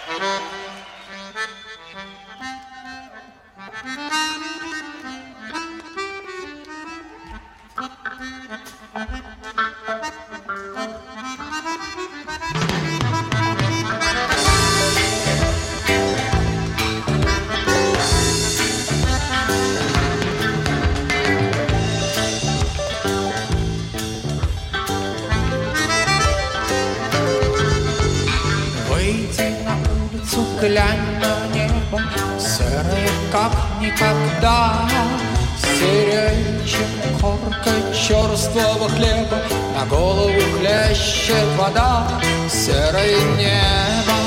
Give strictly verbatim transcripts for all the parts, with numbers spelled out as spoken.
Глянь на небо, серое как никогда, серее, чем корка черствого хлеба, на голову хлещет вода. Серое небо,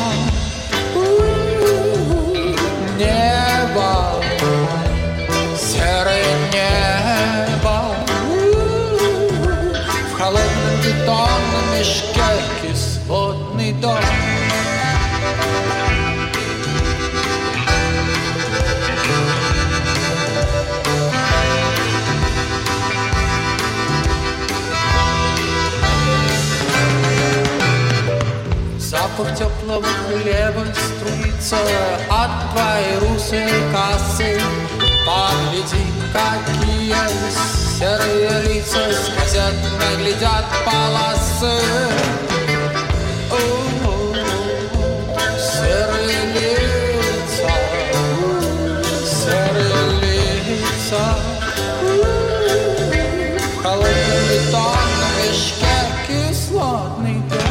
небо, серое небо, в холодном бетонном мешке кислотный дом. Запах теплого хлеба струится от твоей русой кассы. Погляди, какие серые лица сквозят, наглядят полосы. О-о-о, серые лица, серые лица, в холодном бетонном мешке кислотный дом.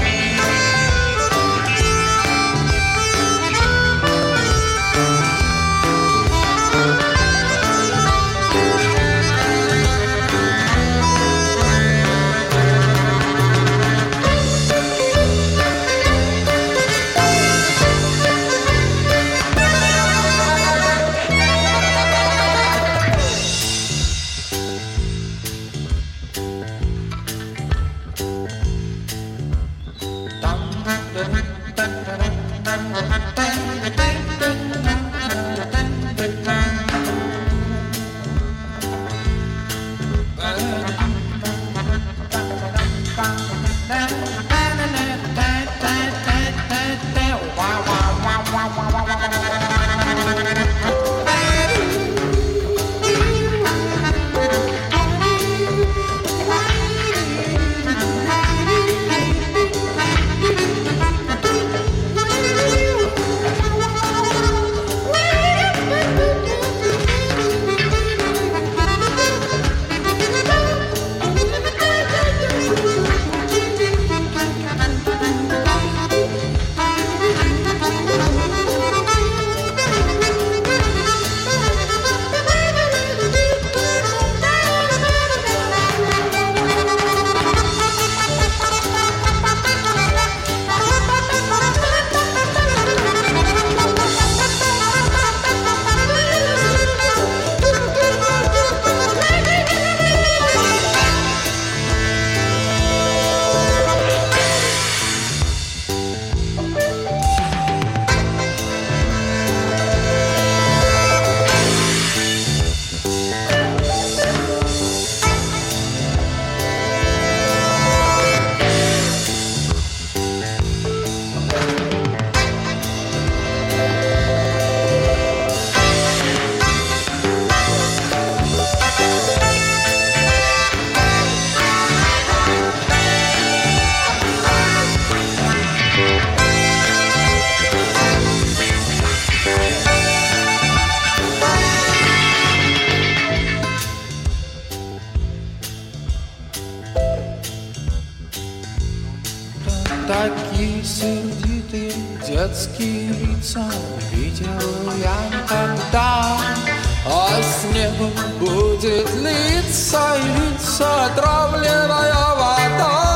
Такие сердитые детские лица видел я никогда. А с неба будет литься и литься отравленная вода.